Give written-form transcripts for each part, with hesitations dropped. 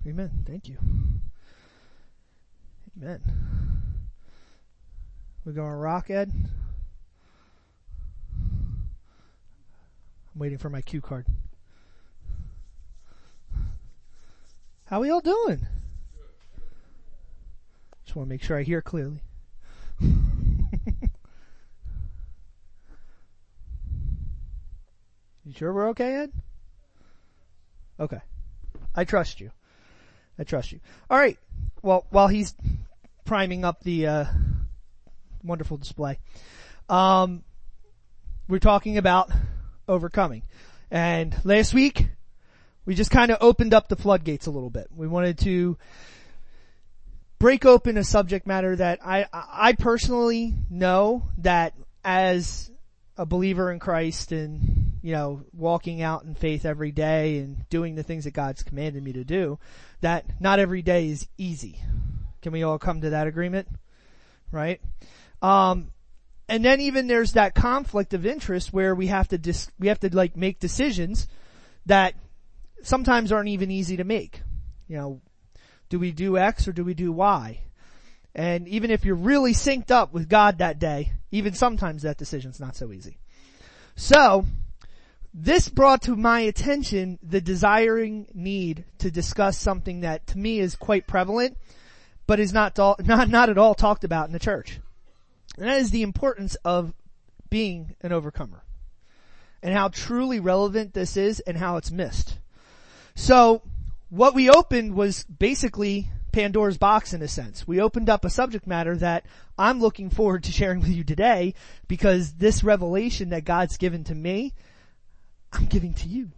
Amen. Thank you. Amen. We're going to rock, Ed? I'm waiting for my cue card. How we all doing? Just want to make sure I hear clearly. You sure we're okay, Ed? Okay. I trust you. All right. Well, while he's priming up the wonderful display, we're talking about overcoming. And last week, we just kind of opened up the floodgates a little bit. We wanted to break open a subject matter that I personally know that as a believer in Christ and, walking out in faith every day and doing the things that God's commanded me to do, that not every day is easy. Can we all come to that agreement? Right? And then even there's that conflict of interest where we have to make decisions that sometimes aren't even easy to make. Do we do X or do we do Y? And even if you're really synced up with God that day, even sometimes that decision's not so easy. So, this brought to my attention the desiring need to discuss something that to me is quite prevalent, but is not at all talked about in the church. And that is the importance of being an overcomer. And how truly relevant this is and how it's missed. So, what we opened was basically Pandora's box in a sense. We opened up a subject matter that I'm looking forward to sharing with you today because this revelation that God's given to me, I'm giving to you.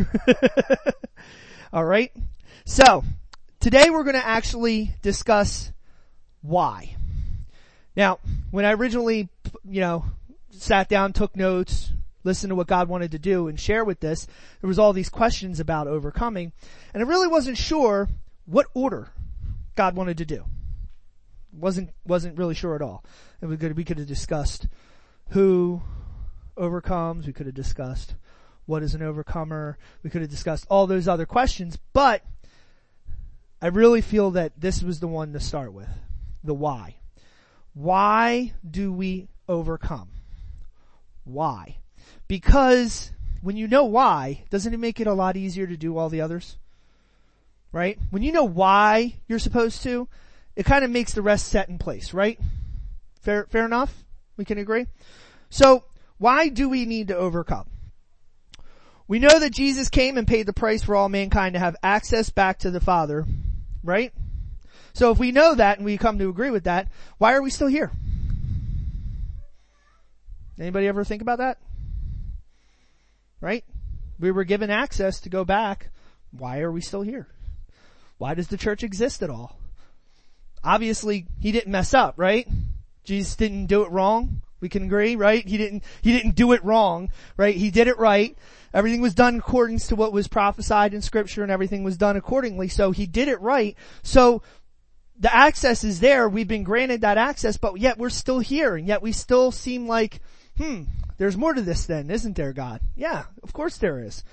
Alright? So, today we're going to actually discuss why. Now, when I originally, sat down, took notes, listened to what God wanted to do and share with this, there was all these questions about overcoming, and I really wasn't sure what order God wanted to do. Wasn't really sure at all. And we could have discussed who overcomes, we could have discussed what is an overcomer, we could have discussed all those other questions, but I really feel that this was the one to start with. The why. Why do we overcome? Why? Because when you know why, doesn't it make it a lot easier to do all the others? Right? When you know why you're supposed to, it kind of makes the rest set in place, right? Fair enough? We can agree? So, why do we need to overcome? We know that Jesus came and paid the price for all mankind to have access back to the Father, right? So if we know that and we come to agree with that, why are we still here? Anybody ever think about that? Right? We were given access to go back. Why are we still here? Why does the church exist at all? Obviously, he didn't mess up, right? Jesus didn't do it wrong. We can agree, right? He didn't do it wrong, right? He did it right. Everything was done according to what was prophesied in scripture and everything was done accordingly. So he did it right. So the access is there. We've been granted that access, but yet we're still here and yet we still seem like, there's more to this then, isn't there, God? Yeah, of course there is.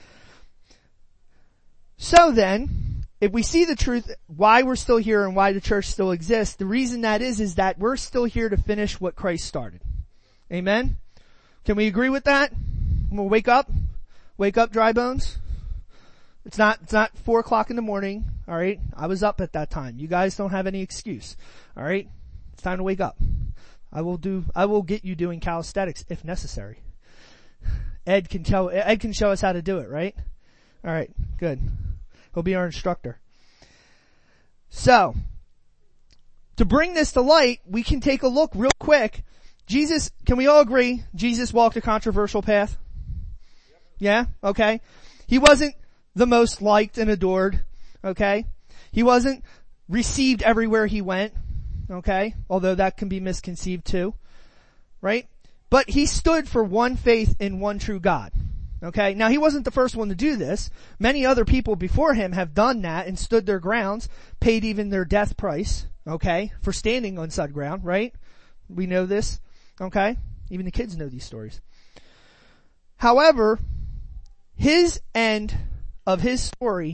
So then, if we see the truth, why we're still here and why the church still exists, the reason that is that we're still here to finish what Christ started. Amen? Can we agree with that? We'll wake up. Wake up, dry bones. It's not 4:00 in the morning. Alright? I was up at that time. You guys don't have any excuse. Alright? It's time to wake up. I will get you doing calisthenics if necessary. Ed can show us how to do it, right? Alright, good. He'll be our instructor. So, to bring this to light, we can take a look real quick. Jesus, can we all agree, Jesus walked a controversial path? Yeah? Okay. He wasn't the most liked and adored. Okay? He wasn't received everywhere he went. Okay? Although that can be misconceived too. Right? But he stood for one faith in one true God. Okay? Now he wasn't the first one to do this. Many other people before him have done that and stood their grounds, paid even their death price. Okay? For standing on said ground, right? We know this. Okay? Even the kids know these stories. However, his end of his story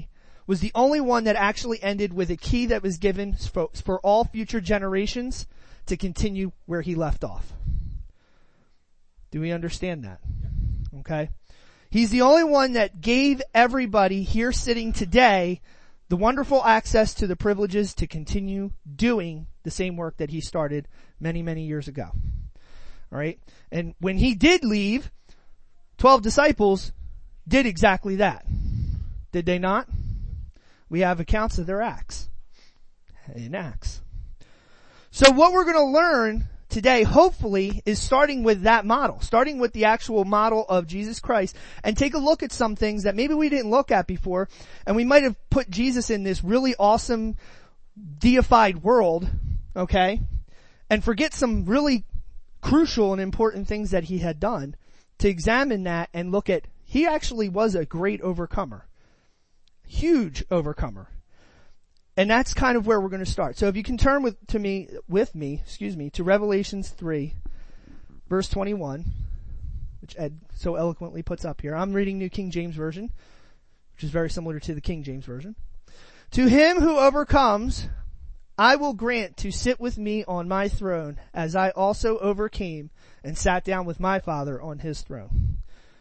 was the only one that actually ended with a key that was given for all future generations to continue where he left off. Do we understand that? Okay. He's the only one that gave everybody here sitting today the wonderful access to the privileges to continue doing the same work that he started many, many years ago. All right. And when he did leave, 12 disciples did exactly that. Did they not? We have accounts of their acts in Acts. So what we're going to learn today, hopefully, is starting with that model, starting with the actual model of Jesus Christ, and take a look at some things that maybe we didn't look at before, and we might have put Jesus in this really awesome deified world, okay, and forget some really crucial and important things that he had done, to examine that and look at, he actually was a great overcomer. Huge overcomer. And that's kind of where we're going to start. So if you can turn with me, to Revelations 3, verse 21, which Ed so eloquently puts up here. I'm reading New King James Version, which is very similar to the King James Version. To him who overcomes, I will grant to sit with me on my throne, as I also overcame and sat down with my Father on his throne.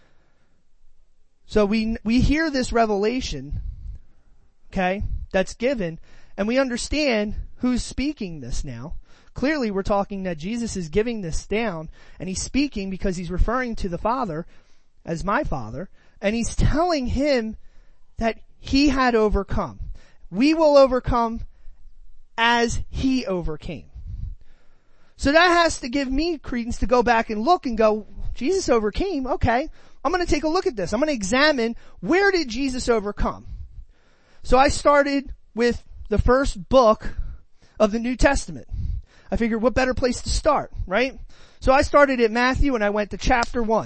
So we hear this revelation, okay, that's given, and we understand who's speaking this now. Clearly we're talking that Jesus is giving this down, and he's speaking because he's referring to the Father as my Father, and he's telling him that he had overcome. We will overcome as he overcame. So that has to give me credence to go back and look and go, Jesus overcame, okay, I'm going to take a look at this. I'm going to examine, where did Jesus overcome? So I started with the first book of the New Testament. I figured what better place to start, right? So I started at Matthew and I went to chapter 1.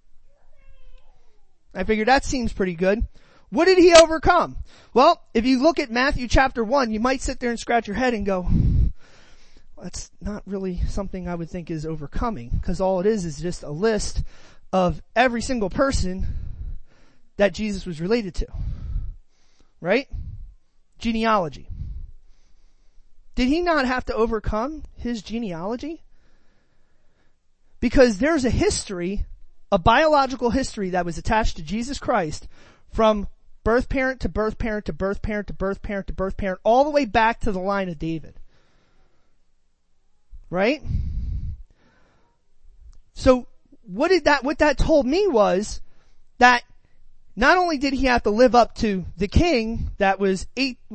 I figured that seems pretty good. What did he overcome? Well, if you look at Matthew chapter 1, you might sit there and scratch your head and go, that's not really something I would think is overcoming, because all it is just a list of every single person that Jesus was related to. Right? Genealogy. Did he not have to overcome his genealogy? Because there's a history, a biological history that was attached to Jesus Christ from birth parent to birth parent to birth parent to birth parent to birth parent, all the way back to the line of David. Right? So what that told me was that not only did he have to live up to the king that was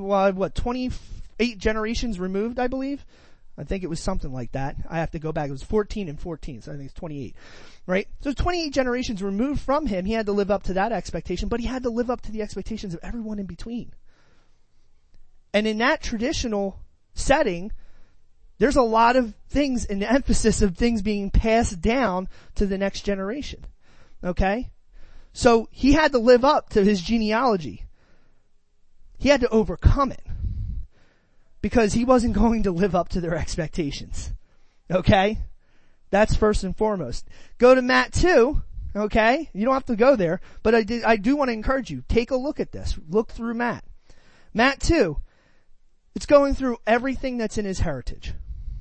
28 generations removed, I believe. I think it was something like that. I have to go back. It was 14 and 14, so I think it's 28. Right? So 28 generations removed from him, he had to live up to that expectation, but he had to live up to the expectations of everyone in between. And in that traditional setting, there's a lot of things, an emphasis of things being passed down to the next generation. Okay? So he had to live up to his genealogy. He had to overcome it. Because he wasn't going to live up to their expectations. Okay? That's first and foremost. Go to Matt 2. Okay? You don't have to go there, but I do want to encourage you. Take a look at this. Look through Matt. Matt 2. It's going through everything that's in his heritage.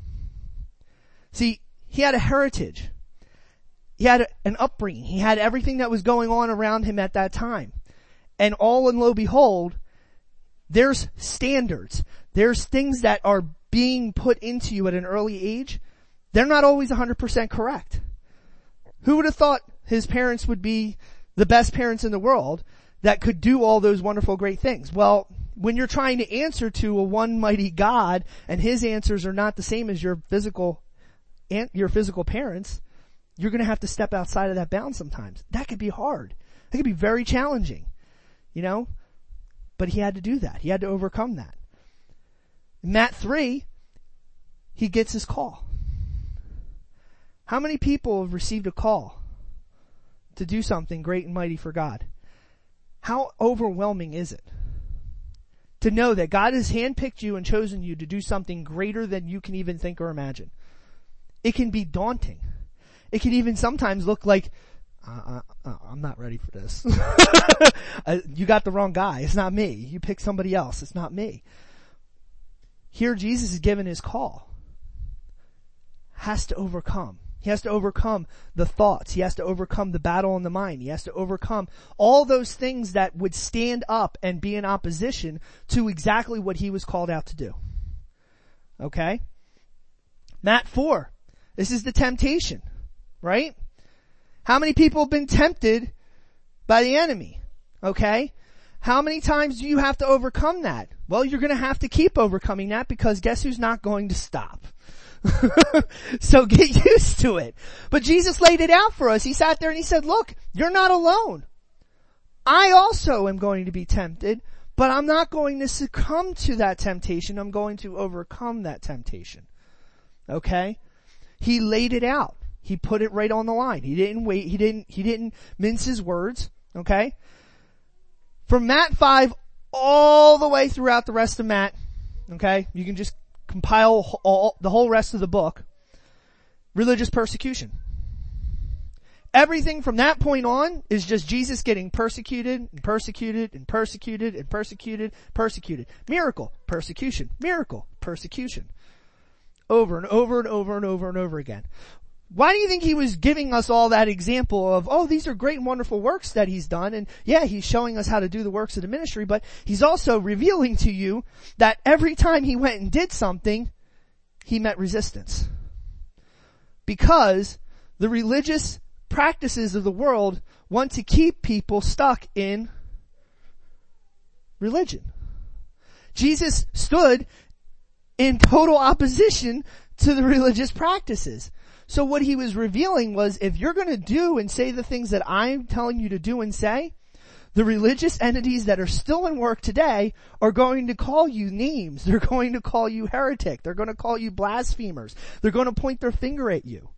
See, he had a heritage. He had an upbringing. He had everything that was going on around him at that time. And all and lo behold, there's standards. There's things that are being put into you at an early age. They're not always 100% correct. Who would have thought his parents would be the best parents in the world that could do all those wonderful, great things? Well, when you're trying to answer to a one mighty God and his answers are not the same as your physical parents, you're going to have to step outside of that bound sometimes. That could be hard. That could be very challenging, you know? But he had to do that. He had to overcome that. In Matt 3, he gets his call. How many people have received a call to do something great and mighty for God? How overwhelming is it to know that God has handpicked you and chosen you to do something greater than you can even think or imagine? It can be daunting. It can even sometimes look like, I'm not ready for this. You got the wrong guy. It's not me. You pick somebody else. It's not me. Here Jesus is given his call. Has to overcome. He has to overcome the thoughts. He has to overcome the battle in the mind. He has to overcome all those things that would stand up and be in opposition to exactly what he was called out to do. Okay? Matt 4. This is the temptation, right? How many people have been tempted by the enemy? Okay? How many times do you have to overcome that? Well, you're going to have to keep overcoming that, because guess who's not going to stop? So get used to it. But Jesus laid it out for us. He sat there and he said, look, you're not alone. I also am going to be tempted, but I'm not going to succumb to that temptation. I'm going to overcome that temptation. Okay? He laid it out. He put it right on the line. He didn't wait. He didn't mince his words. Okay? From Matt 5 all the way throughout the rest of Matt. Okay? You can just compile the whole rest of the book. Religious persecution. Everything from that point on is just Jesus getting persecuted and persecuted and persecuted and persecuted, persecuted. Miracle, persecution, miracle, persecution. Over and over and over and over and over again. Why do you think he was giving us all that example of, oh, these are great and wonderful works that he's done, and yeah, he's showing us how to do the works of the ministry, but he's also revealing to you that every time he went and did something, he met resistance. Because the religious practices of the world want to keep people stuck in religion. Jesus stood in total opposition to the religious practices. So what he was revealing was, if you're going to do and say the things that I'm telling you to do and say, the religious entities that are still in work today are going to call you names. They're going to call you heretic. They're going to call you blasphemers. They're going to point their finger at you.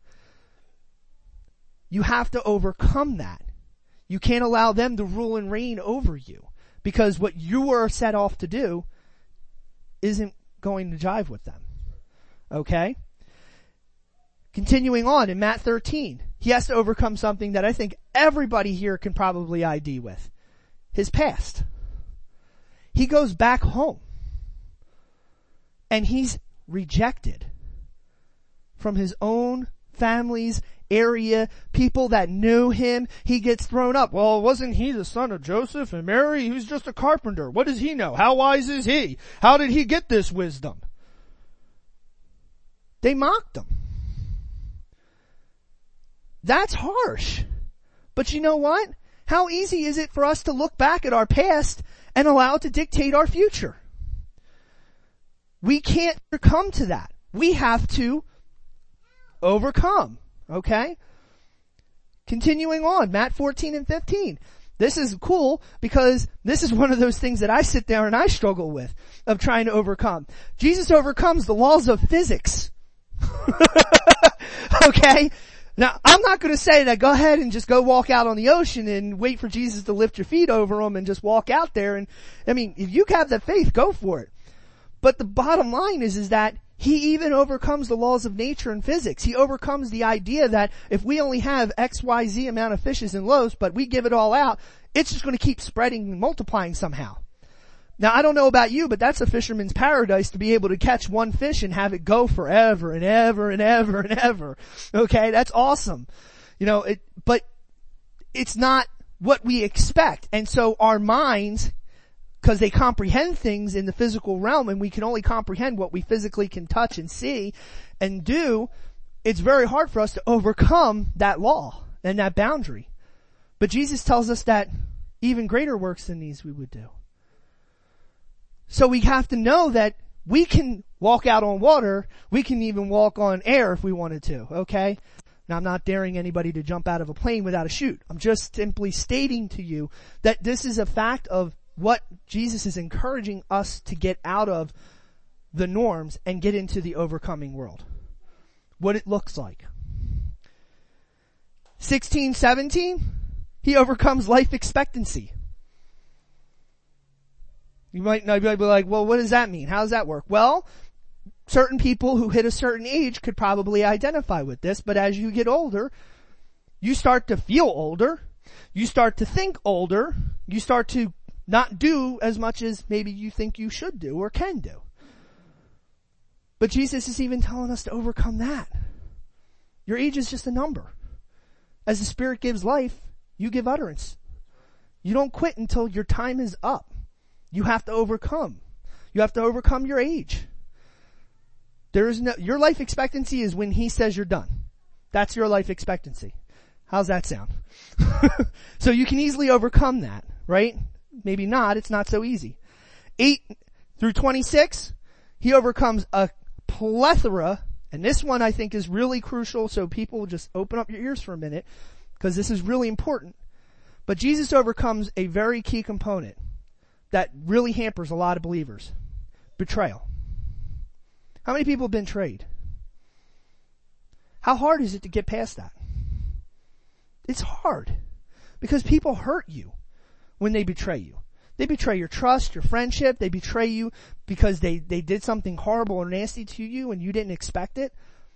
You have to overcome that. You can't allow them to rule and reign over you, because what you are set off to do isn't going to jive with them. Okay? Continuing on in Matt 13, he has to overcome something that I think everybody here can probably ID with. His past. He goes back home. And he's rejected from his own family's area, people that knew him. He gets thrown up. Well, wasn't he the son of Joseph and Mary? He was just a carpenter. What does he know? How wise is he? How did he get this wisdom? They mocked him. That's harsh. But you know what? How easy is it for us to look back at our past and allow it to dictate our future? We can't succumb to that. We have to overcome. Okay? Continuing on, Matt 14 and 15. This is cool because this is one of those things that I sit down and I struggle with, of trying to overcome. Jesus overcomes the laws of physics. Okay? Now, I'm not going to say that go ahead and just go walk out on the ocean and wait for Jesus to lift your feet over them and just walk out there. And, I mean, if you have that faith, go for it. But the bottom line is that he even overcomes the laws of nature and physics. He overcomes the idea that if we only have X, Y, Z amount of fishes and loaves, but we give it all out, it's just going to keep spreading and multiplying somehow. Now, I don't know about you, but that's a fisherman's paradise, to be able to catch one fish and have it go forever and ever and ever and ever. Okay, that's awesome. You know, but it's not what we expect. And so our minds, because they comprehend things in the physical realm, and we can only comprehend what we physically can touch and see and do, it's very hard for us to overcome that law and that boundary. But Jesus tells us that even greater works than these we would do. So we have to know that we can walk out on water. We can even walk on air if we wanted to, okay? Now, I'm not daring anybody to jump out of a plane without a chute. I'm just simply stating to you that this is a fact of what Jesus is encouraging us to get out of the norms and get into the overcoming world. What it looks like. 16, 17, he overcomes life expectancy. You might be like, well, what does that mean? How does that work? Well, certain people who hit a certain age could probably identify with this, but as you get older, You start to feel older. You start to think older. You start to not do as much as maybe you think you should do or can do. But Jesus is even telling us to overcome that. Your age is just a number. As the Spirit gives life, you give utterance. You don't quit until your time is up. You have to overcome. You have to overcome your age. Your life expectancy is when He says you're done. That's your life expectancy. How's that sound? So you can easily overcome that, right? Maybe not. It's not so easy. 8 through 26, He overcomes a plethora, and this one I think is really crucial, so people just open up your ears for a minute, because this is really important. But Jesus overcomes a very key component that really hampers a lot of believers. Betrayal. How many people have been betrayed? How hard is it to get past that? It's hard. Because people hurt you when they betray you. They betray your trust, your friendship. They betray you because they did something horrible or nasty to you and you didn't expect it.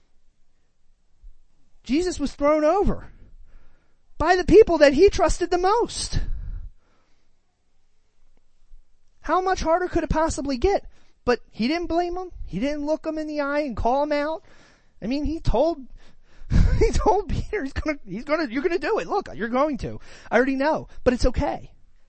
Jesus was thrown over by the people that He trusted the most. How much harder could it possibly get? But He didn't blame them. He didn't look them in the eye and call them out. I mean, He told Peter, you're gonna do it. Look, you're going to. I already know, but it's okay.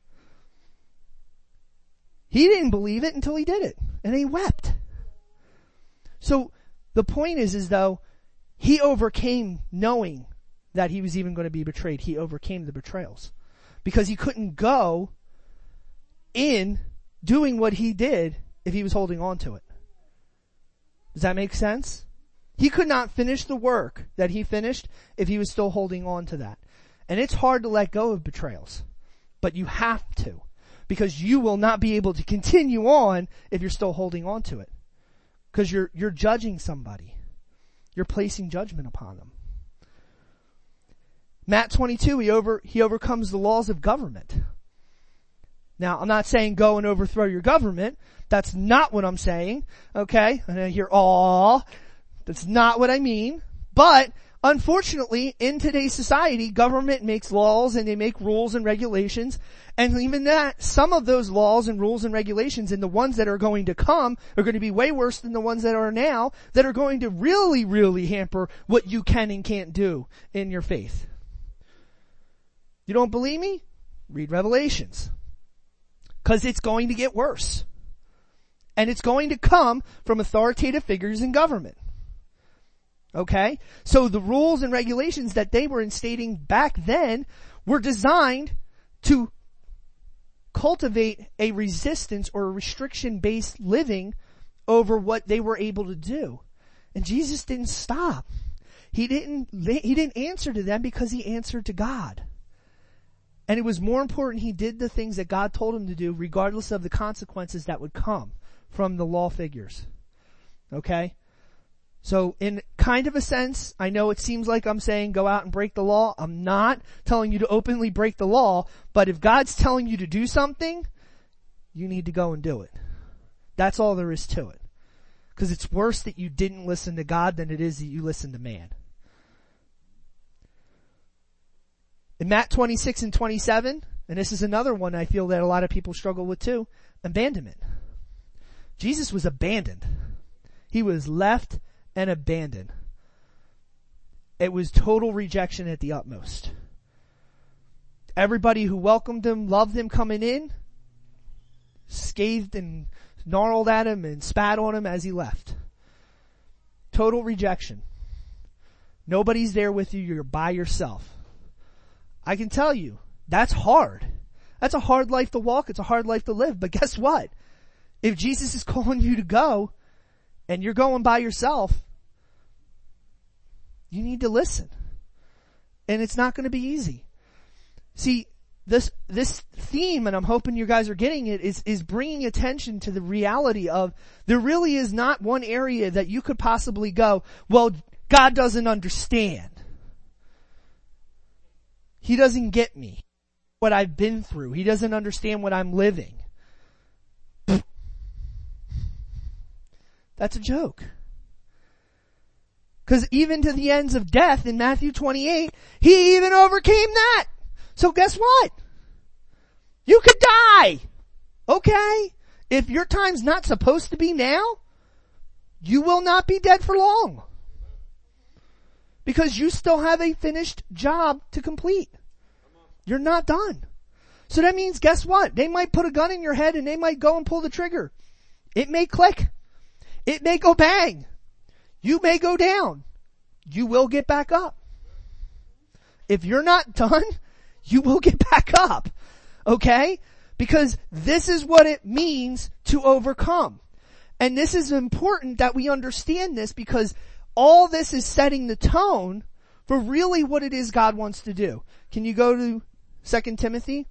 He didn't believe it until he did it, and he wept. So the point is though, he overcame knowing that he was even going to be betrayed. He overcame the betrayals because he couldn't go in doing what he did if he was holding on to it. Does that make sense? He could not finish the work that he finished if he was still holding on to that. And it's hard to let go of betrayals, but you have to, because you will not be able to continue on if you're still holding on to it. Because you're judging somebody. You're placing judgment upon them. Matt 22, he overcomes the laws of government. Now, I'm not saying go and overthrow your government. That's not what I'm saying. Okay? And I hear, aw. That's not what I mean. But, unfortunately, in today's society, government makes laws and they make rules and regulations. And even that, some of those laws and rules and regulations and the ones that are going to come are going to be way worse than the ones that are now, that are going to really, really hamper what you can and can't do in your faith. You don't believe me? Read Revelations. 'Cause it's going to get worse. And it's going to come from authoritative figures in government. Okay? So the rules and regulations that they were instating back then were designed to cultivate a resistance or a restriction-based living over what they were able to do. And Jesus didn't stop. He didn't answer to them because he answered to God. And it was more important he did the things that God told him to do regardless of the consequences that would come from the law figures. Okay? So in kind of a sense, I know it seems like I'm saying go out and break the law. I'm not telling you to openly break the law, but if God's telling you to do something, you need to go and do it. That's all there is to it. Because it's worse that you didn't listen to God than it is that you listened to man. In Matt 26 and 27, and this is another one I feel that a lot of people struggle with too, abandonment. Jesus was abandoned. He was left and abandoned. It was total rejection at the utmost. Everybody who welcomed him, loved him coming in, scathed and gnarled at him and spat on him as he left. Total rejection. Nobody's there with you. You're by yourself. I can tell you, that's hard. That's a hard life to walk. It's a hard life to live. But guess what? If Jesus is calling you to go and you're going by yourself, you need to listen. And it's not going to be easy. See, this theme, and I'm hoping you guys are getting it, is bringing attention to the reality of there really is not one area that you could possibly go, well, God doesn't understand. He doesn't get me, what I've been through. He doesn't understand what I'm living. That's a joke. Because even to the ends of death in Matthew 28, he even overcame that. So guess what? You could die. Okay? If your time's not supposed to be now, you will not be dead for long. Because you still have a finished job to complete. You're not done. So that means, guess what? They might put a gun in your head and they might go and pull the trigger. It may click. It may go bang. You may go down. You will get back up. If you're not done, you will get back up. Okay? Because this is what it means to overcome. And this is important that we understand this, because all this is setting the tone for really what it is God wants to do. Can you go to 2 Timothy?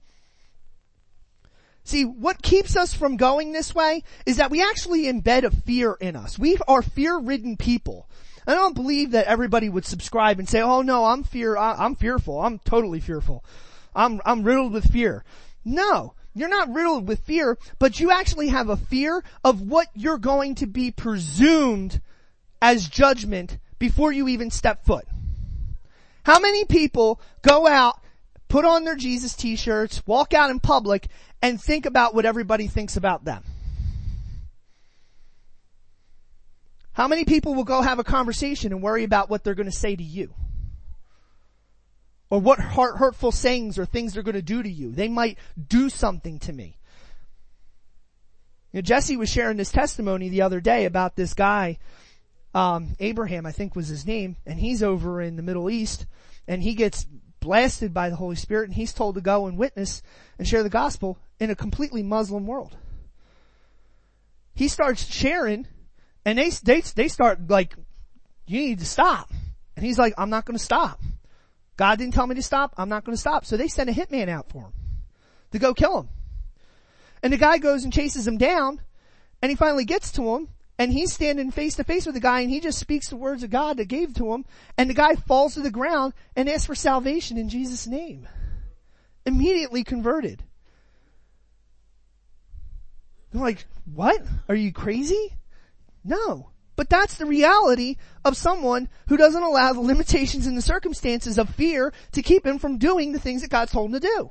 See, what keeps us from going this way is that we actually embed a fear in us. We are fear-ridden people. I don't believe that everybody would subscribe and say, oh no, I'm fearful. I'm totally fearful. I'm riddled with fear. No, you're not riddled with fear, but you actually have a fear of what you're going to be presumed as judgment before you even step foot. How many people go out, put on their Jesus t-shirts, walk out in public, and think about what everybody thinks about them? How many people will go have a conversation and worry about what they're going to say to you? Or what hurtful sayings or things they're going to do to you? They might do something to me. You know, Jesse was sharing this testimony the other day about this guy, Abraham, I think was his name, and he's over in the Middle East, and he gets blasted by the Holy Spirit, and he's told to go and witness and share the gospel in a completely Muslim world. He starts sharing, and they start like, you need to stop. And he's like, I'm not going to stop. God didn't tell me to stop. I'm not going to stop. So they send a hitman out for him to go kill him. And the guy goes and chases him down, and he finally gets to him, and he's standing face to face with the guy, and he just speaks the words of God that gave to him, and the guy falls to the ground and asks for salvation in Jesus' name. Immediately converted. They're like, what? Are you crazy? No. But that's the reality of someone who doesn't allow the limitations and the circumstances of fear to keep him from doing the things that God's told him to do.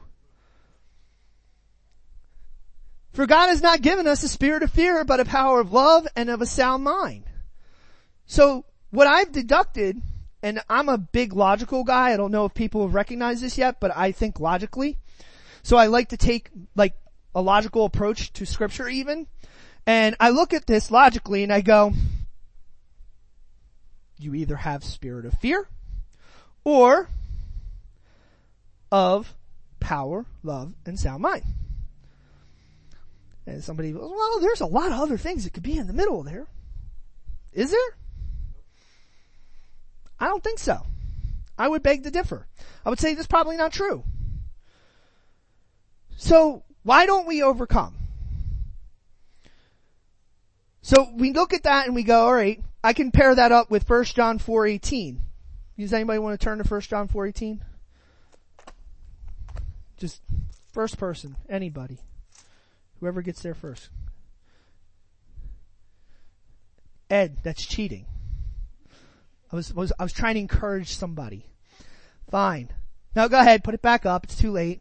For God has not given us a spirit of fear, but a power of love and of a sound mind. So what I've deducted, and I'm a big logical guy, I don't know if people have recognized this yet, but I think logically. So I like to take like a logical approach to scripture even. And I look at this logically and I go, you either have spirit of fear or of power, love, and sound mind. And somebody goes, well, there's a lot of other things that could be in the middle there. Is there? I don't think so. I would beg to differ. I would say that's probably not true. So why don't we overcome? So we look at that and we go, all right, I can pair that up with 1 John 4:18. Does anybody want to turn to 1 John 4:18? Just first person, anybody. Whoever gets there first. Ed, that's cheating. I was trying to encourage somebody. Fine. Now go ahead, put it back up. It's too late.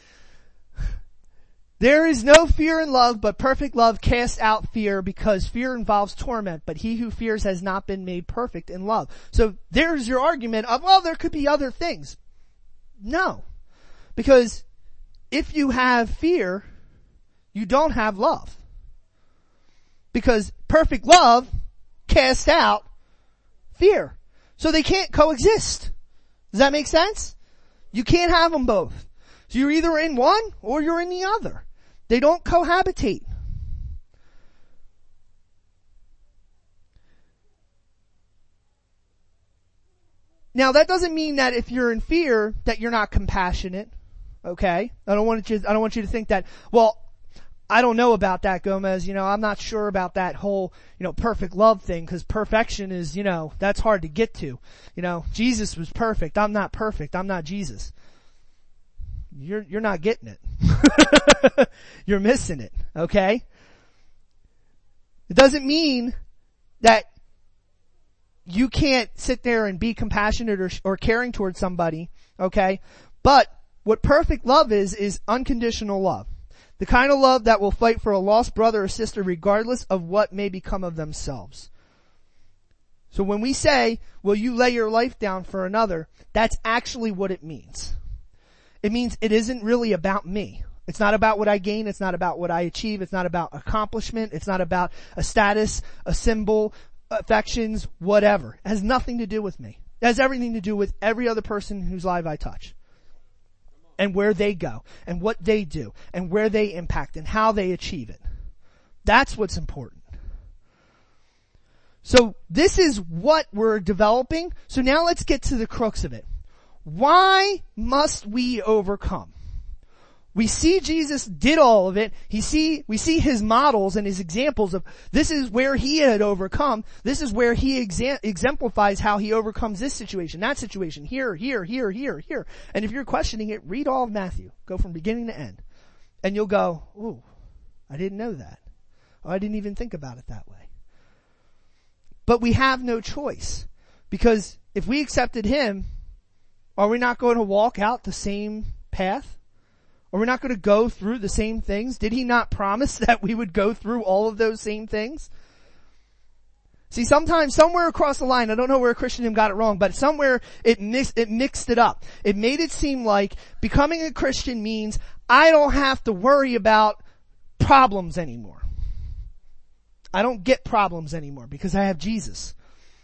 There is no fear in love, but perfect love casts out fear, because fear involves torment, but he who fears has not been made perfect in love. So there's your argument of, well, there could be other things. No. Because if you have fear, you don't have love. Because perfect love casts out fear. So they can't coexist. Does that make sense? You can't have them both. So you're either in one or you're in the other. They don't cohabitate. Now that doesn't mean that if you're in fear that you're not compassionate. Okay? I don't want you to think that, well, I don't know about that, Gomez. I'm not sure about that whole, perfect love thing, because perfection is, that's hard to get to. Jesus was perfect. I'm not perfect. I'm not Jesus. You're not getting it. You're missing it. Okay? It doesn't mean that you can't sit there and be compassionate or caring towards somebody, okay? But what perfect love is unconditional love. The kind of love that will fight for a lost brother or sister regardless of what may become of themselves. So when we say, will you lay your life down for another, that's actually what it means. It means it isn't really about me. It's not about what I gain. It's not about what I achieve. It's not about accomplishment. It's not about a status, a symbol, affections, whatever. It has nothing to do with me. It has everything to do with every other person whose life I touch. And where they go, and what they do, and where they impact, and how they achieve it. That's what's important. So this is what we're developing. So now let's get to the crux of it. Why must we overcome? We see Jesus did all of it. We see his models and his examples of this is where he had overcome. This is where he exemplifies how he overcomes this situation, that situation, here. And if you're questioning it, read all of Matthew. Go from beginning to end. And you'll go, ooh, I didn't know that. Oh, I didn't even think about it that way. But we have no choice. Because if we accepted him, are we not going to walk out the same path? Are we not going to go through the same things? Did he not promise that we would go through all of those same things? See, sometimes, somewhere across the line, I don't know where Christendom got it wrong, but somewhere it mixed it up. It made it seem like becoming a Christian means I don't have to worry about problems anymore. I don't get problems anymore because I have Jesus.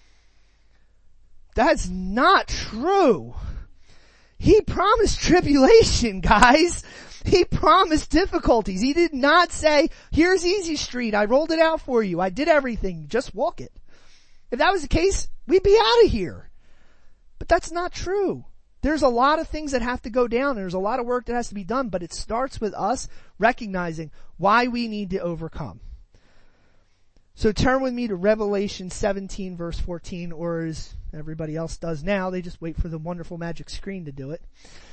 That's not true. He promised tribulation, guys. He promised difficulties. He did not say, here's easy street. I rolled it out for you. I did everything. Just walk it. If that was the case, we'd be out of here. But that's not true. There's a lot of things that have to go down. There's a lot of work that has to be done, but it starts with us recognizing why we need to overcome. So turn with me to Revelation 17 verse 14, or as everybody else does now, they just wait for the wonderful magic screen to do it.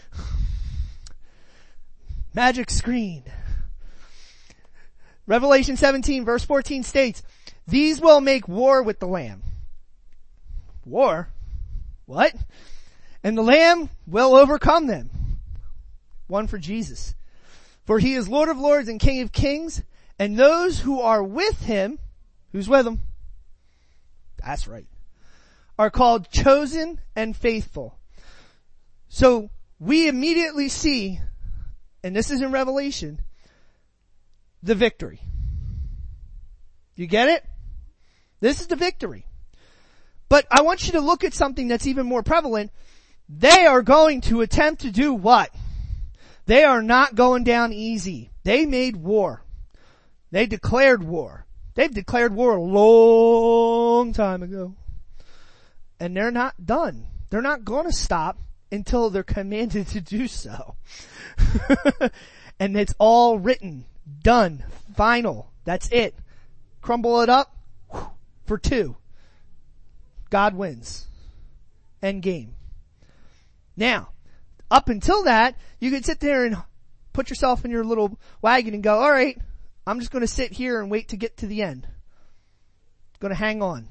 Magic screen. Revelation 17 verse 14 states, these will make war with the Lamb. War? What? And the Lamb will overcome them. One for Jesus. For he is Lord of lords and King of kings, and those who are with him, who's with him? That's right. Are called chosen and faithful. So we immediately see, and this is in Revelation, the victory. You get it? This is the victory. But I want you to look at something that's even more prevalent. They are going to attempt to do what? They are not going down easy. They made war. They declared war. They've declared war a long time ago. And they're not done. They're not going to stop until they're commanded to do so. And it's all written, done, final. That's it. Crumble it up for 2. God wins. End game. Now, up until that, you can sit there and put yourself in your little wagon and go, all right, I'm just going to sit here and wait to get to the end. Going to hang on.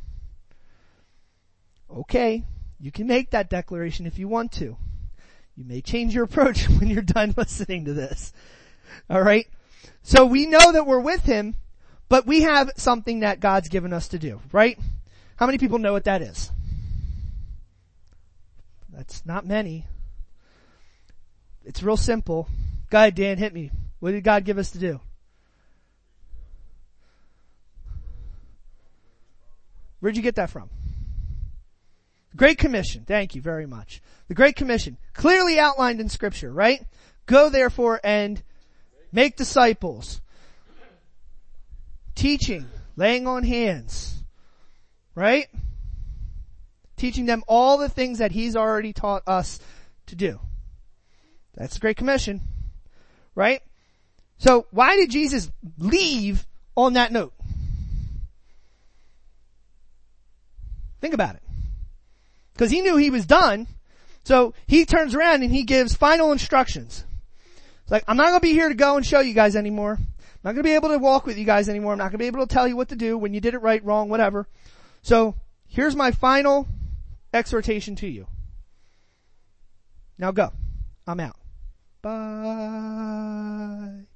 Okay, you can make that declaration if you want to. You may change your approach when you're done listening to this. All right? So we know that we're with him, but we have something that God's given us to do, right? How many people know what that is? That's not many. It's real simple. Go ahead, Dan, hit me. What did God give us to do? Where'd you get that from? Great Commission. Thank you very much. The Great Commission. Clearly outlined in Scripture, right? Go therefore and make disciples. Teaching. Laying on hands. Right? Teaching them all the things that he's already taught us to do. That's the Great Commission. Right? So why did Jesus leave on that note? Think about it. Because he knew he was done. So he turns around and he gives final instructions. It's like, I'm not going to be here to go and show you guys anymore. I'm not going to be able to walk with you guys anymore. I'm not going to be able to tell you what to do when you did it right, wrong, whatever. So Here's my final exhortation to you. Now go. I'm out. Bye.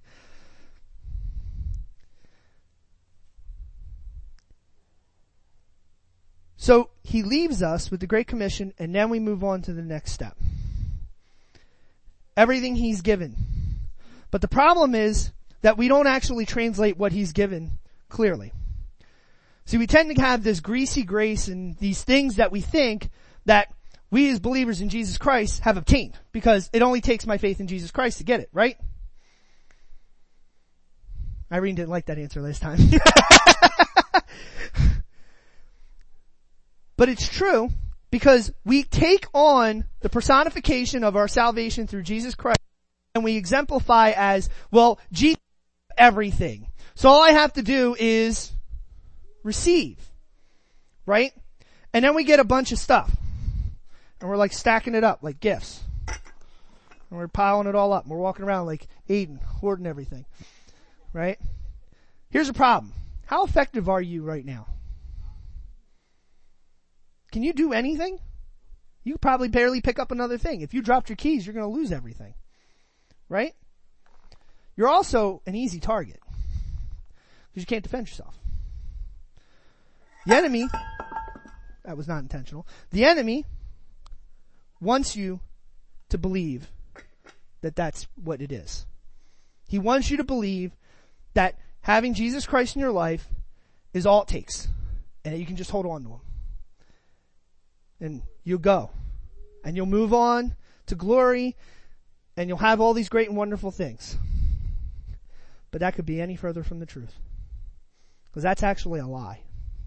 So he leaves us with the Great Commission, and then we move on to the next step. Everything he's given. But the problem is that we don't actually translate what he's given clearly. See, we tend to have this greasy grace and these things that we think that we as believers in Jesus Christ have obtained, because it only takes my faith in Jesus Christ to get it, right? Irene didn't like that answer last time. But it's true, because we take on the personification of our salvation through Jesus Christ, and we exemplify as, well, Jesus everything. So all I have to do is receive. Right? And then we get a bunch of stuff. And we're like stacking it up like gifts. And we're piling it all up. And we're walking around like Aiden, hoarding everything. Right? Here's the problem. How effective are you right now? Can you do anything? You could probably barely pick up another thing. If you dropped your keys, you're going to lose everything. Right? You're also an easy target. Because you can't defend yourself. The enemy, that was not intentional. The enemy wants you to believe that that's what it is. He wants you to believe that having Jesus Christ in your life is all it takes. And that you can just hold on to him. And you'll go. And you'll move on to glory. And you'll have all these great and wonderful things. But that could be any further from the truth. Because that's actually a lie.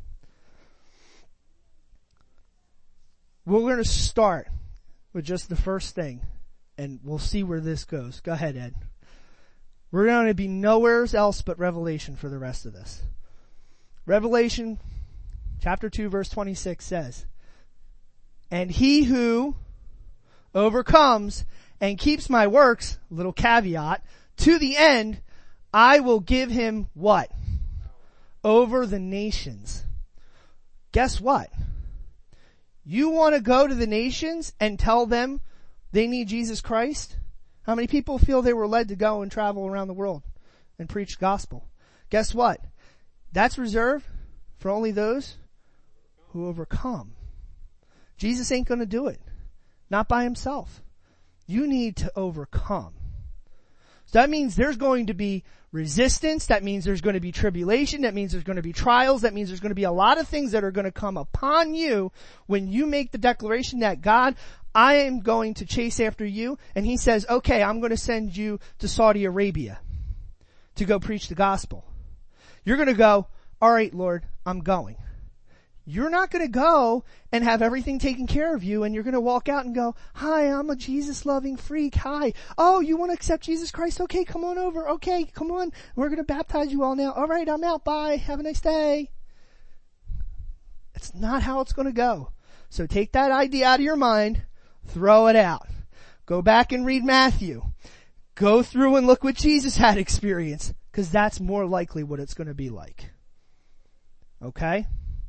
We're going to start with just the first thing. And we'll see where this goes. Go ahead, Ed. We're going to be nowhere else but Revelation for the rest of this. Revelation chapter 2 verse 26 says, "And he who overcomes and keeps my works," little caveat, "to the end, I will give him" what? "Over the nations." Guess what? You want to go to the nations and tell them they need Jesus Christ? How many people feel they were led to go and travel around the world and preach the gospel? Guess what? That's reserved for only those who overcome. Jesus ain't going to do it. Not by himself. You need to overcome. So that means there's going to be resistance. That means there's going to be tribulation. That means there's going to be trials. That means there's going to be a lot of things that are going to come upon you when you make the declaration that, God, I am going to chase after you. And he says, okay, I'm going to send you to Saudi Arabia to go preach the gospel. You're going to go, all right, Lord, I'm going. You're not going to go and have everything taken care of you, and you're going to walk out and go, hi, I'm a Jesus-loving freak. Hi. Oh, you want to accept Jesus Christ? Okay, come on over. Okay, come on. We're going to baptize you all now. All right, I'm out. Bye. Have a nice day. It's not how it's going to go. So take that idea out of your mind. Throw it out. Go back and read Matthew. Go through and look what Jesus had experienced, because that's more likely what it's going to be like. Okay?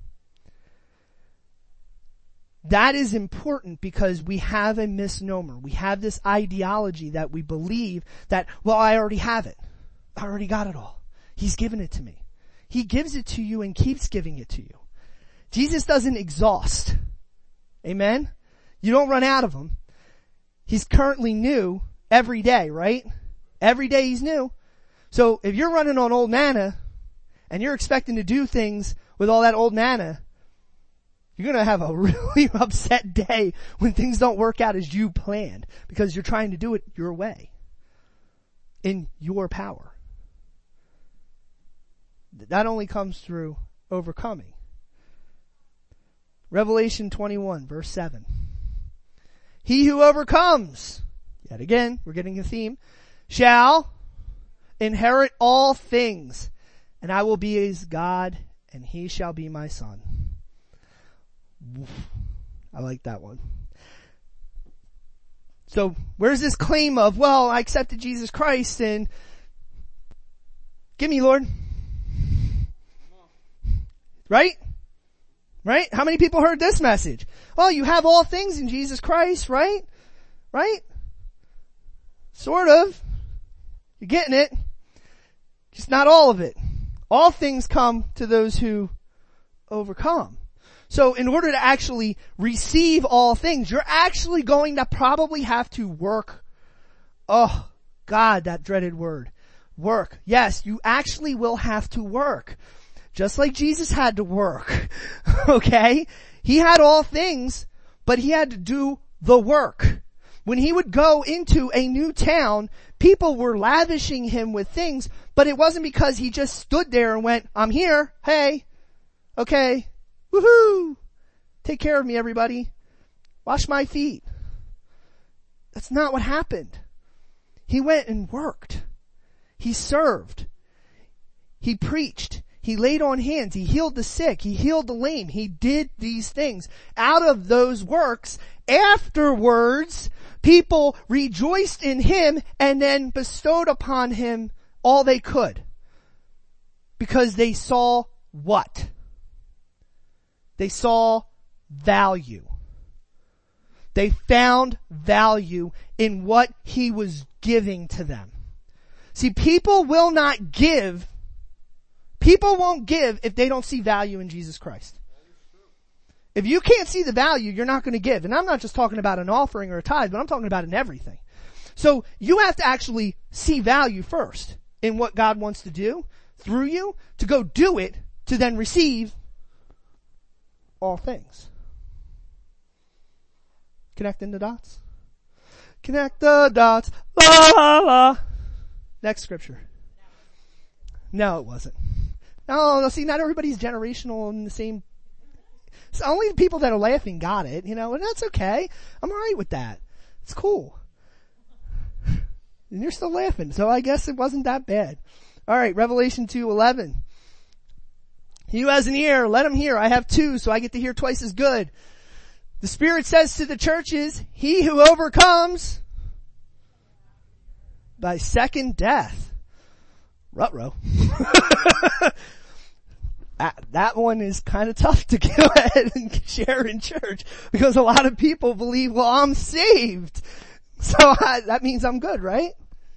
That is important because we have a misnomer. We have this ideology that we believe that, well, I already have it. I already got it all. He's given it to me. He gives it to you and keeps giving it to you. Jesus doesn't exhaust. Amen? You don't run out of him. He's currently new every day, right? Every day he's new. So if you're running on old manna and you're expecting to do things with all that old manna, you're going to have a really upset day when things don't work out as you planned, because you're trying to do it your way, in your power. That only comes through overcoming. Revelation 21 verse 7. He who overcomes, yet again, we're getting a theme, shall inherit all things, and I will be his God, and he shall be my son. I like that one. So where's this claim of, well, I accepted Jesus Christ and give me, Lord. Right? Right? How many people heard this message? Well, you have all things in Jesus Christ, right? Right? Sort of. You're getting it. Just not all of it. All things come to those who overcome. So in order to actually receive all things, you're actually going to probably have to work. Oh, God, that dreaded word. Work. Yes, you actually will have to work. Just like Jesus had to work. Okay? He had all things, but he had to do the work. When he would go into a new town, people were lavishing him with things, but it wasn't because he just stood there and went, I'm here, hey, okay, woohoo, take care of me everybody, wash my feet. That's not what happened. He went and worked. He served. He preached. He laid on hands. He healed the sick. He healed the lame. He did these things. Out of those works, afterwards, people rejoiced in him and then bestowed upon him all they could. Because they saw what? They saw value. They found value in what he was giving to them. See, people will not give. People won't give if they don't see value in Jesus Christ. If you can't see the value, you're not going to give. And I'm not just talking about an offering or a tithe, but I'm talking about in everything. So you have to actually see value first in what God wants to do through you, to go do it, to then receive all things. Connecting the dots? Connect the dots. La la la. Next scripture. No, it wasn't. No, see, not everybody's generational in the same. It's only the people that are laughing got it, and that's okay. I'm alright with that. It's cool. And you're still laughing, so I guess it wasn't that bad. Alright, Revelation 2:11. He who has an ear, let him hear. I have two, so I get to hear twice as good. The Spirit says to the churches, he who overcomes by second death. Ruh-roh. That one is kind of tough to go ahead and share in church because a lot of people believe, well, I'm saved. So that means I'm good, right?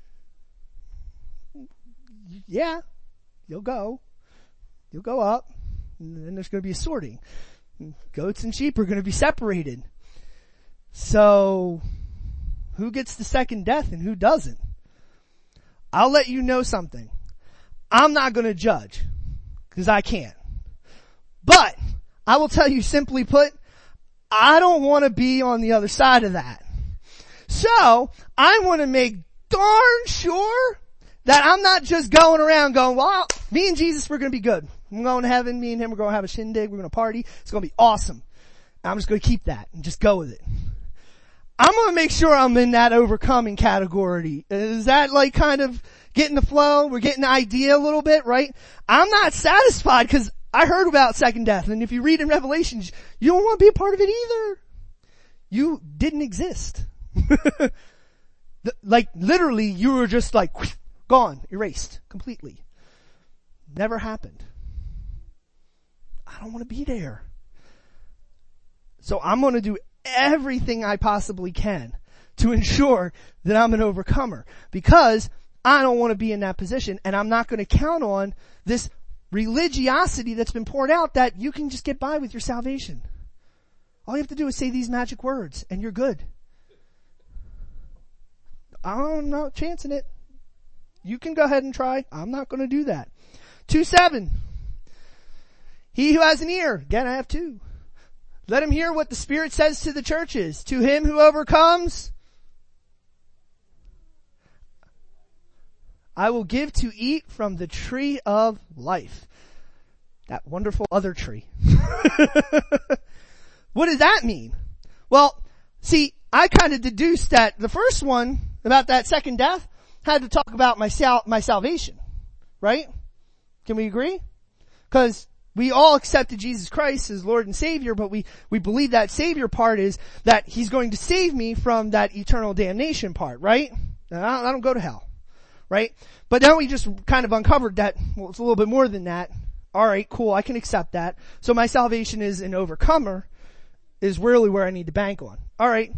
Yeah. You'll go up, and then there's going to be a sorting. Goats and sheep are going to be separated. So who gets the second death and who doesn't? I'll let you know something. I'm not going to judge because I can't. But I will tell you simply put, I don't want to be on the other side of that. So I want to make darn sure that I'm not just going around going, well, me and Jesus, we're going to be good. I'm going to heaven. Me and him, we're going to have a shindig. We're going to party. It's going to be awesome. I'm just going to keep that and just go with it. I'm going to make sure I'm in that overcoming category. Is that like kind of getting the flow? We're getting the idea a little bit, right? I'm not satisfied because I heard about second death. And if you read in Revelations, you don't want to be a part of it either. You didn't exist. Like literally you were just like gone, erased completely. Never happened. I don't want to be there. So I'm going to do everything I possibly can to ensure that I'm an overcomer because I don't want to be in that position and I'm not going to count on this religiosity that's been poured out that you can just get by with your salvation. All you have to do is say these magic words and you're good. I'm not chancing it. You can go ahead and try. I'm not going to do that. 2:7. He who has an ear, again I have two. Let him hear what the Spirit says to the churches. To him who overcomes, I will give to eat from the tree of life. That wonderful other tree. What does that mean? Well, see, I kind of deduced that the first one about that second death had to talk about my salvation. Right? Can we agree? Because we all accepted Jesus Christ as Lord and Savior, but we believe that Savior part is that He's going to save me from that eternal damnation part, right? I don't go to hell, right? But now we just kind of uncovered that, well, it's a little bit more than that. Alright, cool, I can accept that. So my salvation is an overcomer, is really where I need to bank on. Alright.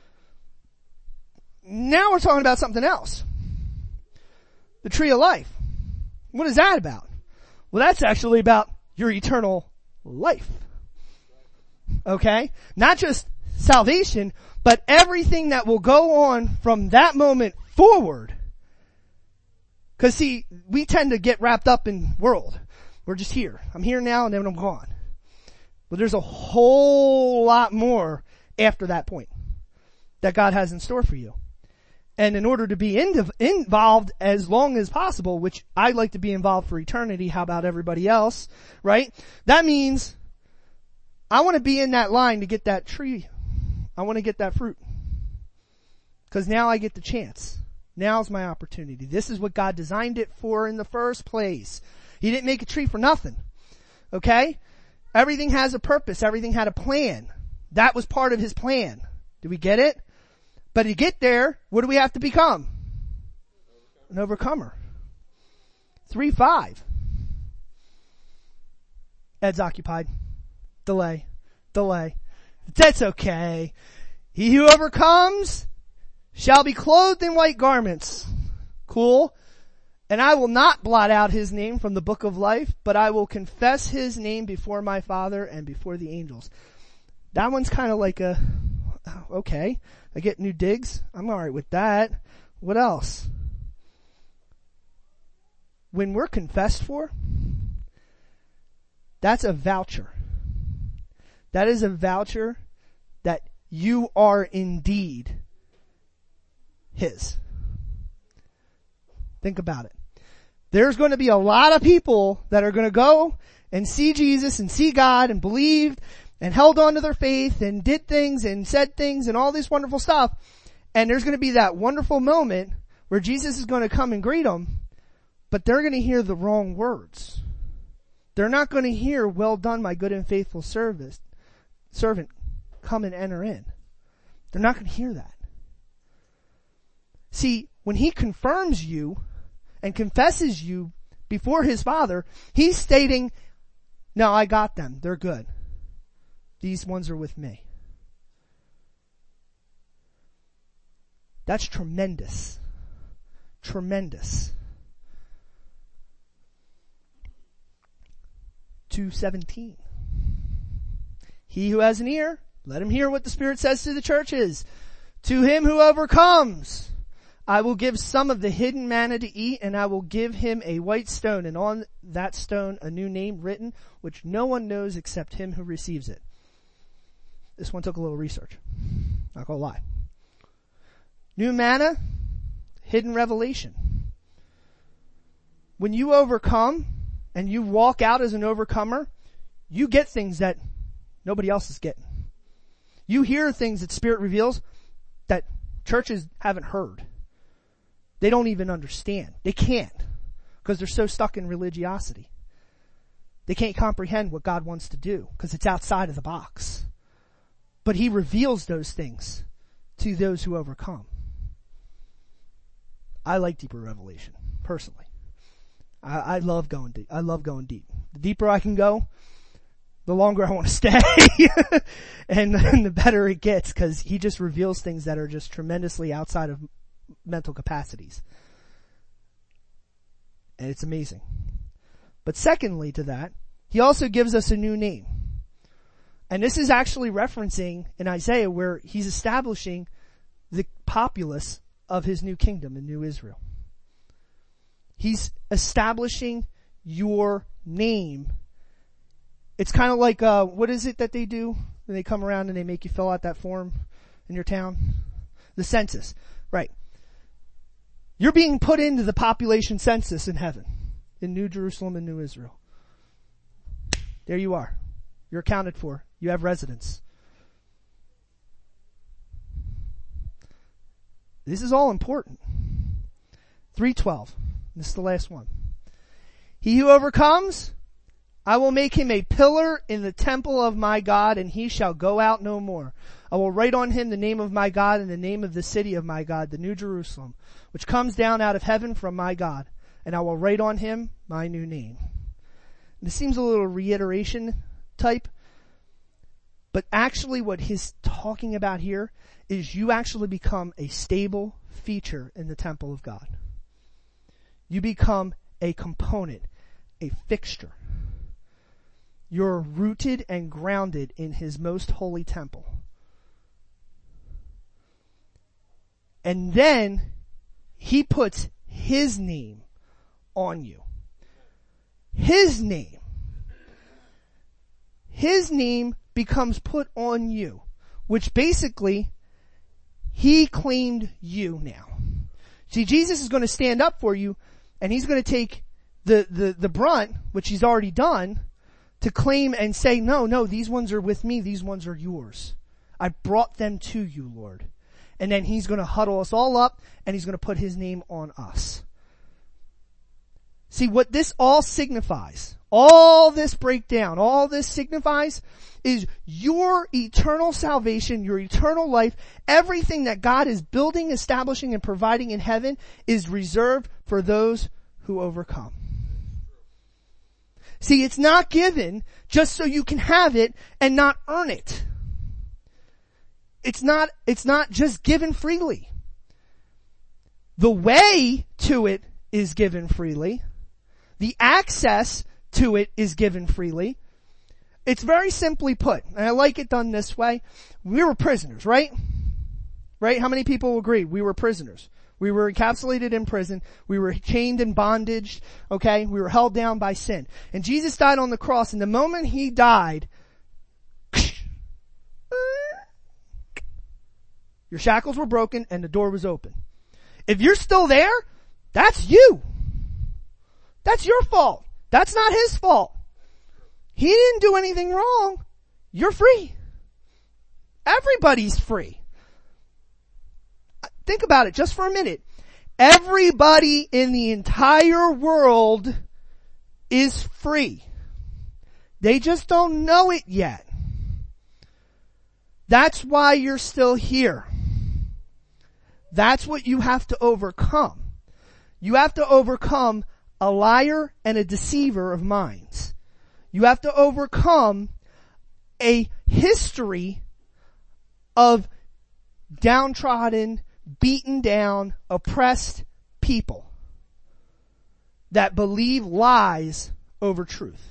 Now we're talking about something else. The tree of life. What is that about? Well, that's actually about your eternal life. Okay? Not just salvation, but everything that will go on from that moment forward. Cause see, we tend to get wrapped up in world. We're just here. I'm here now and then I'm gone. But there's a whole lot more after that point that God has in store for you. And in order to be involved as long as possible, which I'd like to be involved for eternity, how about everybody else, right? That means I want to be in that line to get that tree. I want to get that fruit. Because now I get the chance. Now's my opportunity. This is what God designed it for in the first place. He didn't make a tree for nothing. Okay? Everything has a purpose. Everything had a plan. That was part of His plan. Do we get it? But to get there, what do we have to become? An overcomer. 3:5. Ed's occupied. Delay. That's okay. He who overcomes shall be clothed in white garments. Cool. And I will not blot out his name from the book of life, but I will confess his name before my Father and before the angels. That one's kind of like okay. I get new digs. I'm alright with that. What else? When we're confessed for, that's a voucher. That is a voucher that you are indeed His. Think about it. There's going to be a lot of people that are going to go and see Jesus and see God and believed and held on to their faith and did things and said things and all this wonderful stuff. And there's going to be that wonderful moment where Jesus is going to come and greet them, but they're going to hear the wrong words. They're not going to hear, "Well done, my good and faithful servant, come and enter in." They're not going to hear that. See, when He confirms you and confesses you before His Father, He's stating, "No, I got them. They're good. These ones are with me." That's tremendous. Tremendous. 2:17. He who has an ear, let him hear what the Spirit says to the churches. To him who overcomes, I will give some of the hidden manna to eat, and I will give him a white stone, and on that stone a new name written, which no one knows except him who receives it. This one took a little research. Not gonna lie. New manna, hidden revelation. When you overcome and you walk out as an overcomer, you get things that nobody else is getting. You hear things that Spirit reveals that churches haven't heard. They don't even understand. They can't, because they're so stuck in religiosity. They can't comprehend what God wants to do because it's outside of the box. But He reveals those things to those who overcome. I like deeper revelation, personally. I love going deep. I love going deep. The deeper I can go, the longer I want to stay. and the better it gets, because He just reveals things that are just tremendously outside of mental capacities. And it's amazing. But secondly to that, He also gives us a new name. And this is actually referencing in Isaiah where He's establishing the populace of His new kingdom in New Israel. He's establishing your name. It's kind of like, what is it that they do when they come around and they make you fill out that form in your town? The census. Right. You're being put into the population census in heaven, in New Jerusalem and New Israel. There you are. You're accounted for. You have residence. This is all important. 3:12. This is the last one. He who overcomes, I will make him a pillar in the temple of my God, and he shall go out no more. I will write on him the name of my God and the name of the city of my God, the New Jerusalem, which comes down out of heaven from my God, and I will write on him my new name. This seems a little reiteration type, but actually what he's talking about here is you actually become a stable feature in the temple of God. You become a component, a fixture. You're rooted and grounded in his most holy temple. And then he puts his name on you. His name. His name becomes put on you, which basically he claimed you now. See, Jesus is going to stand up for you, and he's going to take the brunt, which he's already done, to claim and say, no, these ones are with me, these ones are yours. I brought them to you, Lord. And then he's going to huddle us all up, and he's going to put his name on us. See, what this all signifies, all this breakdown, all this signifies is your eternal salvation, your eternal life, everything that God is building, establishing, and providing in heaven is reserved for those who overcome. See, it's not given just so you can have it and not earn it. It's not just given freely. The way to it is given freely. The access to it is given freely. It's very simply put, and I like it done this way. We were prisoners, right? Right? How many people agree? We were prisoners. We were encapsulated in prison. We were chained in bondage. Okay? We were held down by sin. And Jesus died on the cross, and the moment he died, your shackles were broken and the door was open. If you're still there, that's you. That's your fault. That's not his fault. He didn't do anything wrong. You're free. Everybody's free. Think about it just for a minute. Everybody in the entire world is free. They just don't know it yet. That's why you're still here. That's what you have to overcome. You have to overcome a liar and a deceiver of minds. You have to overcome a history of downtrodden, beaten down, oppressed people that believe lies over truth.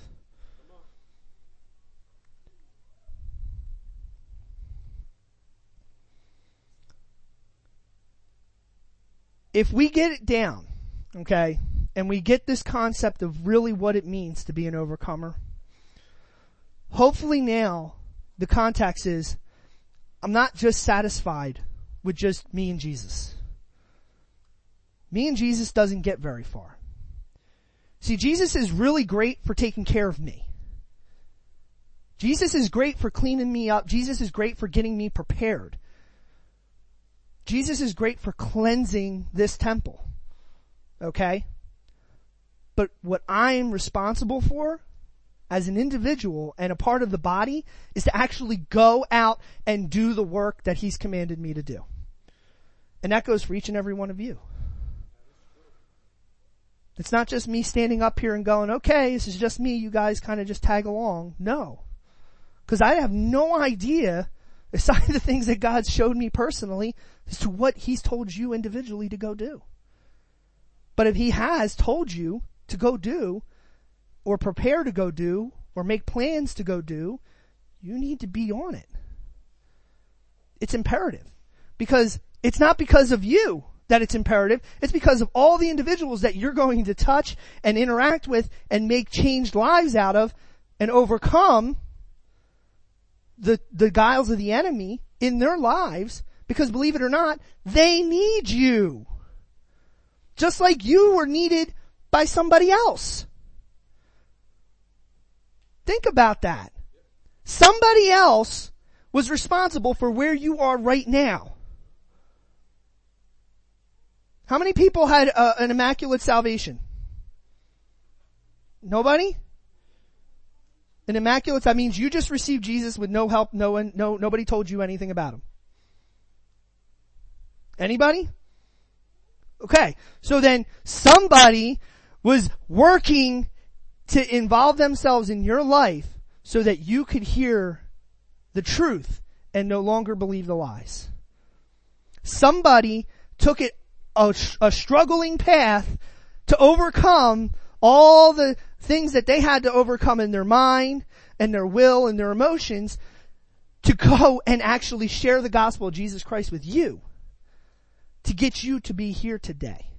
If we get it down, okay, and we get this concept of really what it means to be an overcomer, hopefully now the context is, I'm not just satisfied with just me and Jesus. Me and Jesus doesn't get very far. See, Jesus is really great for taking care of me. Jesus is great for cleaning me up. Jesus is great for getting me prepared. Jesus is great for cleansing this temple. Okay? But what I'm responsible for as an individual and a part of the body is to actually go out and do the work that he's commanded me to do. And that goes for each and every one of you. It's not just me standing up here and going, okay, this is just me, you guys kind of just tag along. No. Because I have no idea, aside the things that God showed me personally, as to what he's told you individually to go do. But if he has told you to go do, or prepare to go do, or make plans to go do, you need to be on it. It's imperative. Because it's not because of you that it's imperative. It's because of all the individuals that you're going to touch and interact with and make changed lives out of and overcome the guiles of the enemy in their lives, because believe it or not, they need you. Just like you were needed by somebody else. Think about that. Somebody else was responsible for where you are right now. How many people had an immaculate salvation? Nobody? An immaculate, that means you just received Jesus with no help, nobody told you anything about him. Anybody? Okay. So then somebody was working to involve themselves in your life so that you could hear the truth and no longer believe the lies. Somebody took it a struggling path to overcome all the things that they had to overcome in their mind and their will and their emotions to go and actually share the gospel of Jesus Christ with you, to get you to be here today.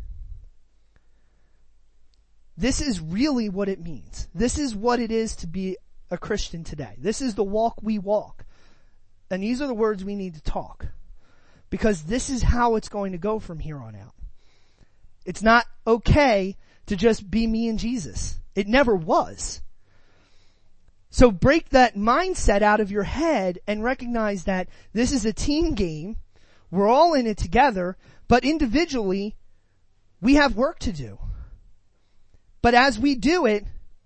This is really what it means. This is what it is to be a Christian today. This is the walk we walk. And these are the words we need to talk. Because this is how it's going to go from here on out. It's not okay to just be me and Jesus. It never was. So break that mindset out of your head and recognize that this is a team game. We're all in it together, but individually, we have work to do. But as we do it,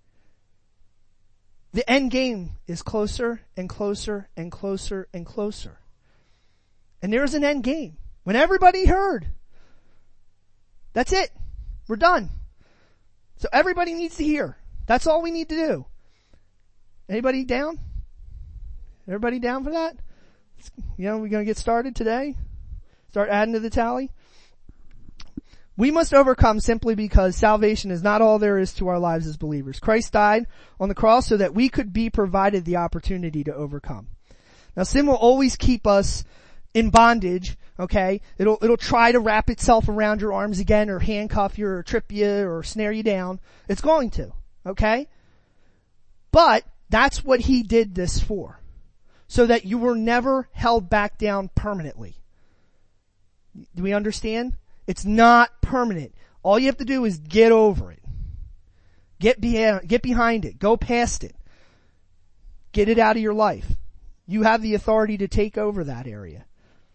the end game is closer and closer and closer and closer. And there's an end game. When everybody heard, that's it. We're done. So everybody needs to hear. That's all we need to do. Anybody down? Everybody down for that? We're going to get started today? Start adding to the tally? We must overcome simply because salvation is not all there is to our lives as believers. Christ died on the cross so that we could be provided the opportunity to overcome. Now sin will always keep us in bondage, okay? It'll try to wrap itself around your arms again or handcuff you or trip you or snare you down. It's going to, okay? But that's what he did this for. So that you were never held back down permanently. Do we understand? It's not permanent. All you have to do is get over it. Get behind it. Go past it. Get it out of your life. You have the authority to take over that area.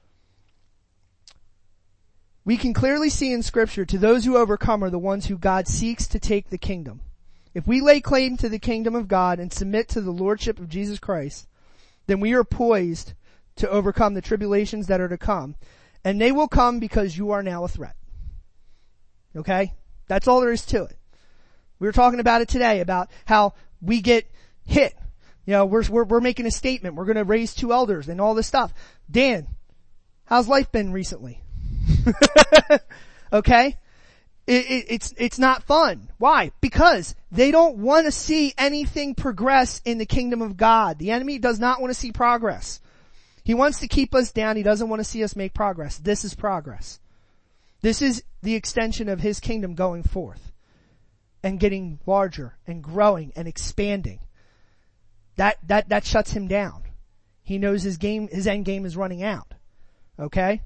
We can clearly see in Scripture, to those who overcome are the ones who God seeks to take the kingdom. If we lay claim to the kingdom of God and submit to the lordship of Jesus Christ, then we are poised to overcome the tribulations that are to come. And they will come because you are now a threat. Okay? That's all there is to it. We were talking about it today, about how we get hit. You know, we're making a statement. We're gonna raise 2 elders and all this stuff. Dan, how's life been recently? Okay? It's not fun. Why? Because they don't want to see anything progress in the kingdom of God. The enemy does not want to see progress. He wants to keep us down. He doesn't want to see us make progress. This is progress. This is the extension of his kingdom going forth and getting larger and growing and expanding. That shuts him down. He knows his end game is running out. Okay?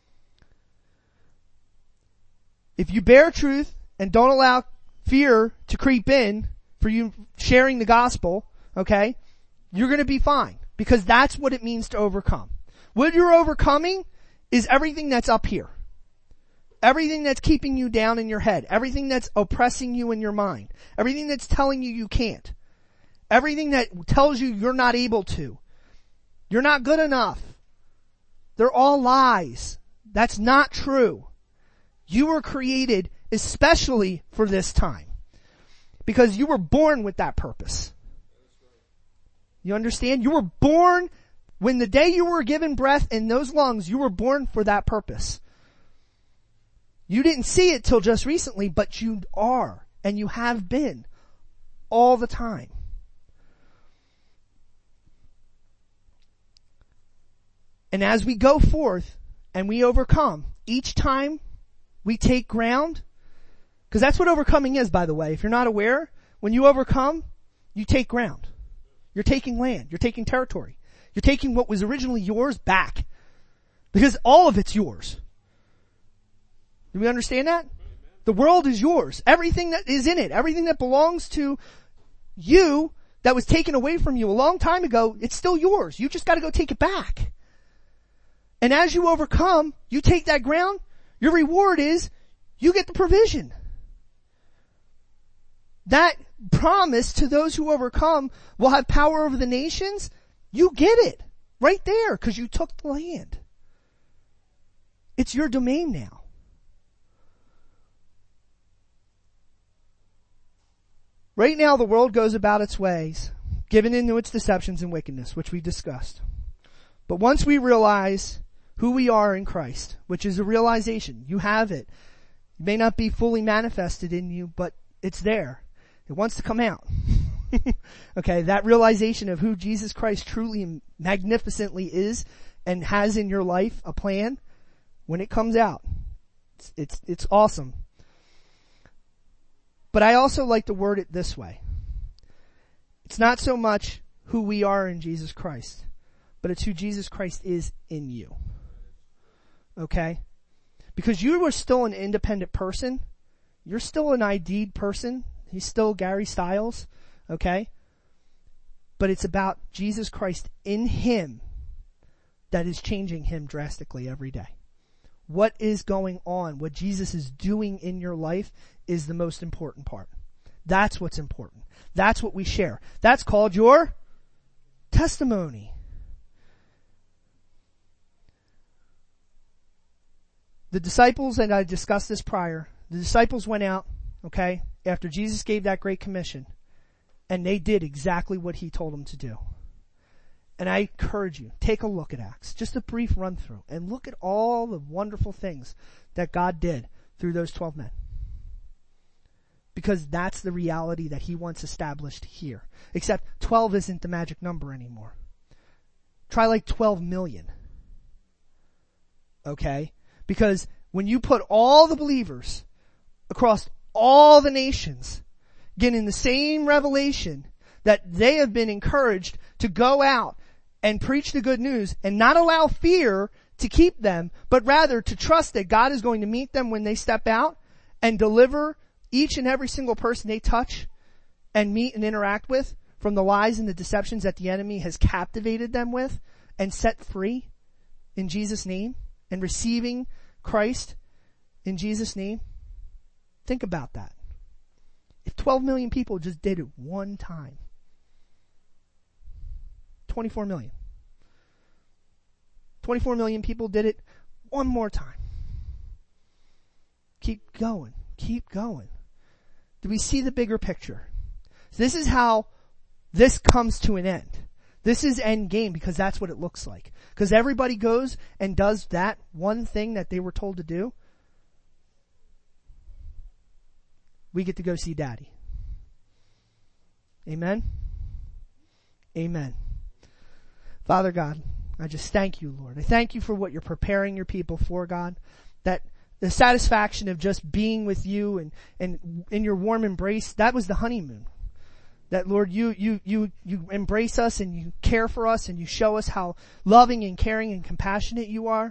If you bear truth and don't allow fear to creep in for you sharing the gospel, okay, you're going to be fine. Because that's what it means to overcome. What you're overcoming is everything that's up here. Everything that's keeping you down in your head. Everything that's oppressing you in your mind. Everything that's telling you you can't. Everything that tells you you're not able to. You're not good enough. They're all lies. That's not true. You were created especially for this time. Because you were born with that purpose. You understand? You were born, when the day you were given breath in those lungs, you were born for that purpose. You didn't see it till just recently, but you are, and you have been, all the time. And as we go forth, and we overcome, each time we take ground, because that's what overcoming is, by the way. If you're not aware, when you overcome, you take ground. You're taking land. You're taking territory. You're taking what was originally yours back. Because all of it's yours. Do we understand that? The world is yours. Everything that is in it, everything that belongs to you that was taken away from you a long time ago, it's still yours. You just got to go take it back. And as you overcome, you take that ground, your reward is you get the provision. That promise to those who overcome will have power over the nations. You get it right there because you took the land. It's your domain now. Right now the world goes about its ways, given into its deceptions and wickedness, which we discussed. But once we realize who we are in Christ, which is a realization, you have it. It may not be fully manifested in you, but it's there. It wants to come out. Okay, that realization of who Jesus Christ truly and magnificently is and has in your life a plan, when it comes out, it's awesome. But I also like to word it this way. It's not so much who we are in Jesus Christ, but it's who Jesus Christ is in you. Okay? Because you are still an independent person. You're still an ID'd person. He's still Gary Stiles. Okay? But it's about Jesus Christ in him that is changing him drastically every day. What is going on, what Jesus is doing in your life is the most important part. That's what's important. That's what we share. That's called your testimony. The disciples, and I discussed this prior, the disciples went out, okay, after Jesus gave that great commission, and they did exactly what he told them to do. And I encourage you, take a look at Acts, just a brief run through, and look at all the wonderful things that God did through those 12 men. Because that's the reality that he wants established here. Except 12 isn't the magic number anymore. Try like 12 million. Okay? Because when you put all the believers across all the nations, getting the same revelation that they have been encouraged to go out and preach the good news and not allow fear to keep them, but rather to trust that God is going to meet them when they step out and deliver each and every single person they touch and meet and interact with from the lies and the deceptions that the enemy has captivated them with and set free in Jesus' name and receiving Christ in Jesus' name. Think about that. If 12 million people just did it one time, 24 million. 24 million people did it one more time. Keep going. Keep going. Do we see the bigger picture? So this is how this comes to an end. This is end game because that's what it looks like. Because everybody goes and does that one thing that they were told to do. We get to go see Daddy. Amen? Amen. Father God, I just thank you, Lord. I thank you for what you're preparing your people for, God. That the satisfaction of just being with you and in your warm embrace, that was the honeymoon. That Lord, you embrace us and you care for us and you show us how loving and caring and compassionate you are.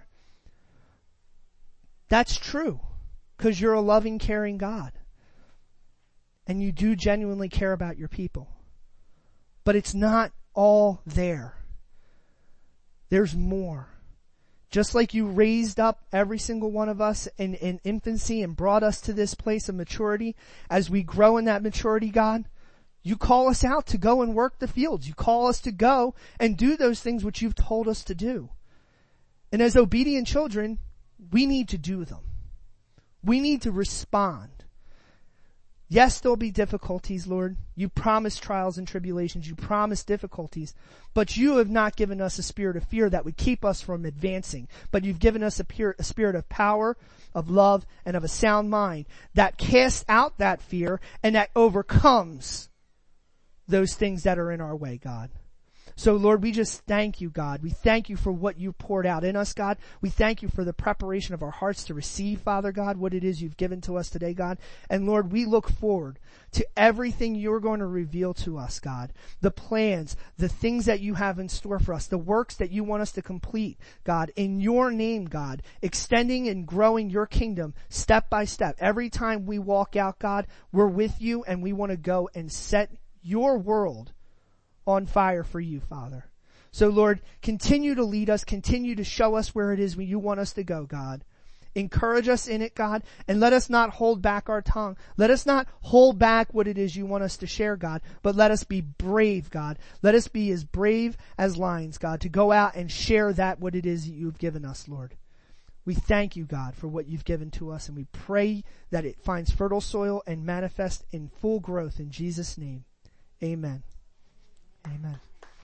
That's true. Because you're a loving, caring God. And you do genuinely care about your people. But it's not all there. There's more. Just like you raised up every single one of us in infancy and brought us to this place of maturity, as we grow in that maturity, God, you call us out to go and work the fields. You call us to go and do those things which you've told us to do. And as obedient children, we need to do them. We need to respond. Yes, there'll be difficulties, Lord. You promised trials and tribulations. You promised difficulties. But you have not given us a spirit of fear that would keep us from advancing. But you've given us a spirit of power, of love, and of a sound mind that casts out that fear and that overcomes those things that are in our way, God. So Lord, we just thank you, God. We thank you for what you poured out in us, God. We thank you for the preparation of our hearts to receive, Father God, what it is you've given to us today, God. And Lord, we look forward to everything you're going to reveal to us, God. The plans, the things that you have in store for us, the works that you want us to complete, God, in your name, God, extending and growing your kingdom step by step. Every time we walk out, God, we're with you and we want to go and set your world on fire for you, Father. So Lord, continue to lead us, continue to show us where it is you want us to go, God. Encourage us in it, God, and let us not hold back our tongue. Let us not hold back what it is you want us to share, God, but let us be brave, God. Let us be as brave as lions, God, to go out and share that what it is that you've given us, Lord. We thank you, God, for what you've given to us, and we pray that it finds fertile soil and manifest in full growth in Jesus' name. Amen. Amen.